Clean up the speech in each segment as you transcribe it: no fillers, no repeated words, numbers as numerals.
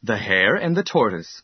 The Hare and the Tortoise.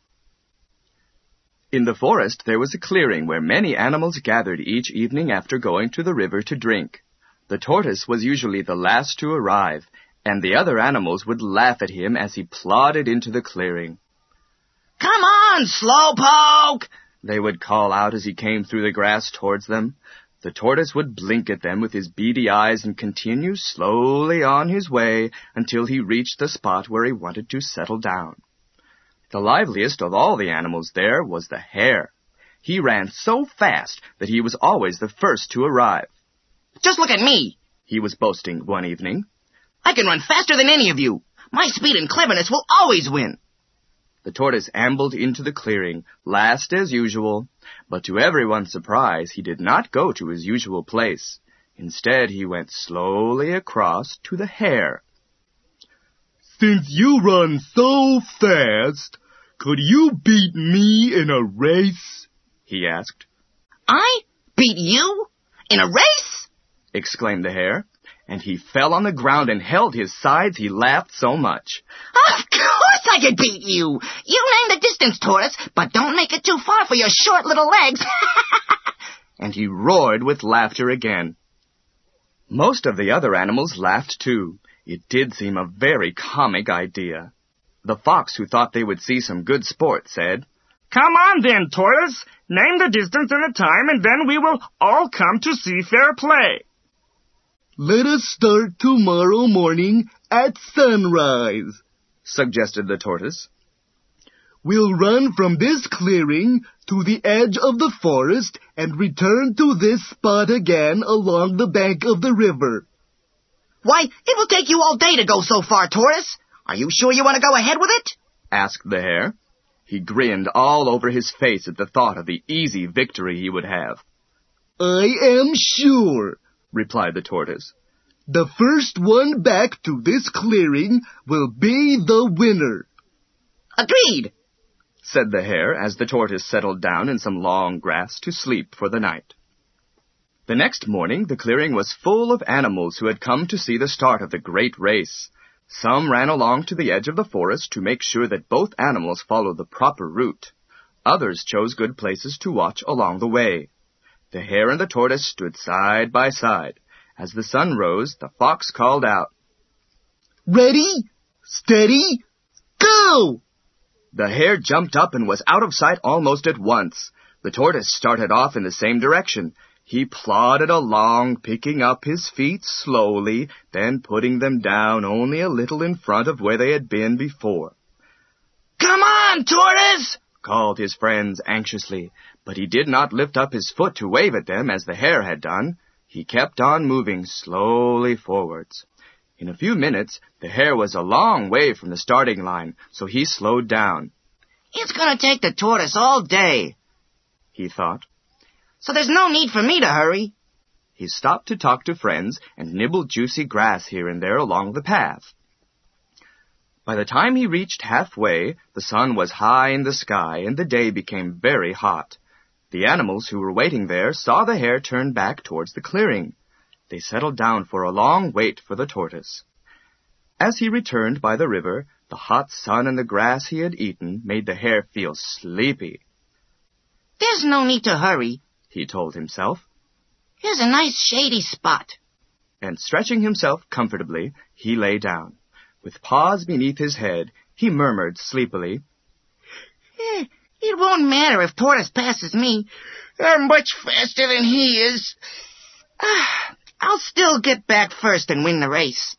In the forest there was a clearing where many animals gathered each evening after going to the river to drink. The tortoise was usually the last to arrive, and the other animals would laugh at him as he plodded into the clearing. "Come on, Slowpoke!" they would call out as he came through the grass towards them. The tortoise would blink at them with his beady eyes and continue slowly on his way until he reached the spot where he wanted to settle down. The liveliest of all the animals there was the hare. He ran so fast that he was always the first to arrive. "Just look at me," he was boasting one evening. "I can run faster than any of you. My speed and cleverness will always win." The tortoise ambled into the clearing, last as usual, but to everyone's surprise he did not go to his usual place. Instead, he went slowly across to the hare. "Since you run so fast, could you beat me in a race?" he asked. "I beat you? In a race?" exclaimed the hare, and he fell on the ground and held his sides, he laughed so much. "Of course I could beat you! You name the distance, Tortoise, but don't make it too far for your short little legs." And he roared with laughter again. Most of the other animals laughed too. It did seem a very comic idea. The fox, who thought they would see some good sport, said, "Come on then, Tortoise. Name the distance and the time, and then we will all come to see fair play." "Let us start tomorrow morning at sunrise," suggested the tortoise. "We'll run from this clearing to the edge of the forest and return to this spot again along the bank of the river." "Why, it will take you all day to go so far, Tortoise. Are you sure you want to go ahead with it?" asked the hare. He grinned all over his face at the thought of the easy victory he would have. "I am sure," replied the tortoise. "The first one back to this clearing will be the winner." "Agreed," said the hare as the tortoise settled down in some long grass to sleep for the night. The next morning the clearing was full of animals who had come to see the start of the great race. Some ran along to the edge of the forest to make sure that both animals followed the proper route. Others chose good places to watch along the way. The hare and the tortoise stood side by side. As the sun rose, the fox called out, "Ready, steady, go!" The hare jumped up and was out of sight almost at once. The tortoise started off in the same direction. He plodded along, picking up his feet slowly, then putting them down only a little in front of where they had been before. "Come on, Tortoise!" called his friends anxiously, but he did not lift up his foot to wave at them as the hare had done. He kept on moving slowly forwards. In a few minutes, the hare was a long way from the starting line, so he slowed down. "It's going to take the tortoise all day," he thought. "So there's no need for me to hurry." He stopped to talk to friends and nibbled juicy grass here and there along the path. By the time he reached halfway, the sun was high in the sky and the day became very hot. The animals who were waiting there saw the hare turn back towards the clearing. They settled down for a long wait for the tortoise. As he returned by the river, the hot sun and the grass he had eaten made the hare feel sleepy. "There's no need to hurry," he told himself. "Here's a nice shady spot." And stretching himself comfortably, he lay down. With paws beneath his head, he murmured sleepily, "It won't matter if Tortoise passes me. I'm much faster than he is. I'll still get back first and win the race."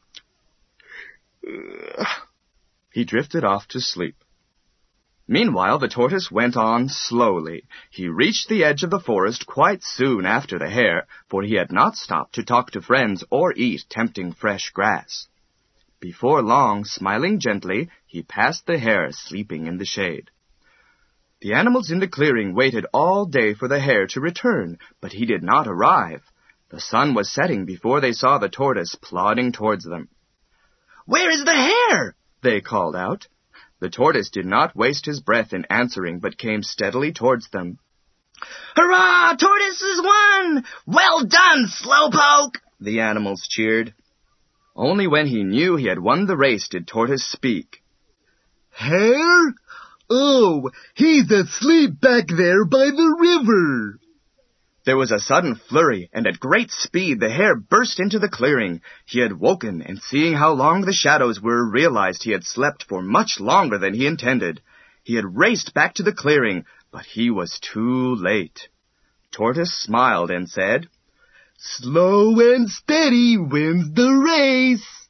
He drifted off to sleep. Meanwhile, the tortoise went on slowly. He reached the edge of the forest quite soon after the hare, for he had not stopped to talk to friends or eat tempting fresh grass. Before long, smiling gently, he passed the hare sleeping in the shade. The animals in the clearing waited all day for the hare to return, but he did not arrive. The sun was setting before they saw the tortoise plodding towards them. "Where is the hare?" they called out. The tortoise did not waste his breath in answering, but came steadily towards them. "Hurrah! Tortoise has won! Well done, Slowpoke!" the animals cheered. Only when he knew he had won the race did Tortoise speak. Hare? Oh, he's asleep back there by the river. There was a sudden flurry, and at great speed the hare burst into the clearing. He had woken, and seeing how long the shadows were, realized he had slept for much longer than he intended. He had raced back to the clearing, but he was too late. Tortoise smiled and said, Slow and steady wins the race.